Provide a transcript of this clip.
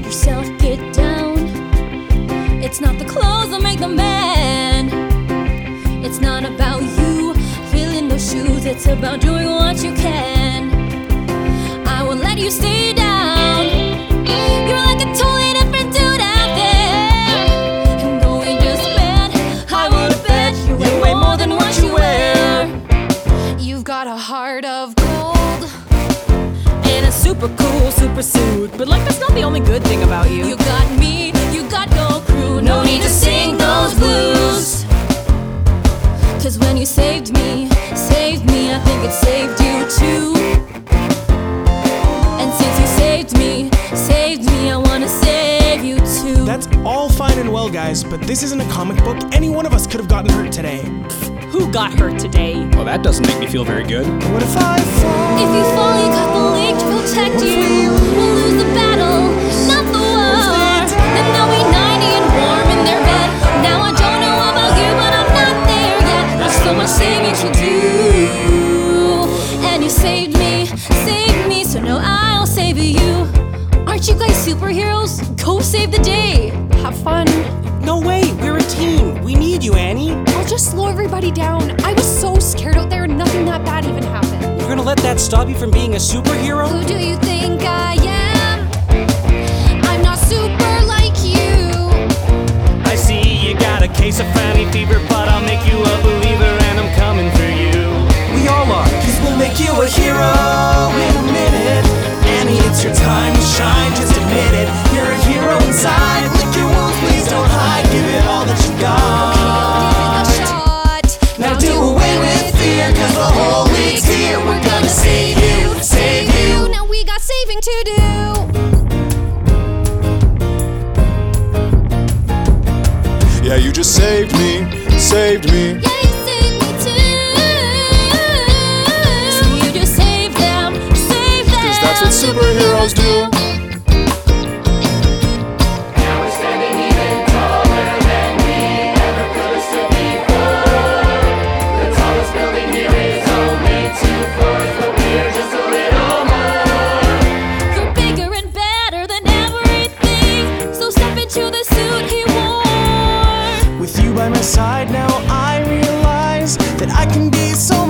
yourself get down. It's not the clothes that make the man. It's not about you filling those shoes. It's about doing what you can. I won't let you stay down. You're like a totally different dude out there, and though we just met, I would bet you weigh more than what you wear. You've got a heart of gold and a super cool super suit, but like that's not the only good thing about you. You got me, you got no crew. No need to sing those blues. 'Cause when you saved me, I think it saved you too. And since you saved me, I wanna save you too. That's all fine and well, guys, but this isn't a comic book. Any one of us could have gotten hurt today. Who got hurt today? Well, that doesn't make me feel very good. What if I fall? If you fall, you got the league to protect you. We'll lose the battle, not the war. Then they'll be 90 and warm in their bed. Now I don't know about you, but I'm not there yet. There's so much saving to do. And you saved me, so now I'll save you. Aren't you guys superheroes? Go save the day. Have fun. No way, we're a team. We need you, Annie. I'll just slow everybody down. I was so scared out there and nothing that bad even happened. You're gonna let that stop you from being a superhero? Who do you think I am? I'm not super like you. I see you got a case of fanny fever, but I'll make you a believer and I'm coming for you. We all are. 'Cause we'll make you a hero in a minute. Annie, it's your time to shine, just admit it. You're a hero inside. Lick your wounds, please don't hide. Give it all that you got. Give it a shot. Now do away with fear, 'cause the whole league's here. We're gonna save you, save you. Now we got saving to do. Yeah, you just saved me, saved me. Yeah, you saved me too. So you just save them, save them. 'Cause that's what superheroes do. You're bigger and better than everything. So step into the suit he wore. With you by my side now, I realize that I can be so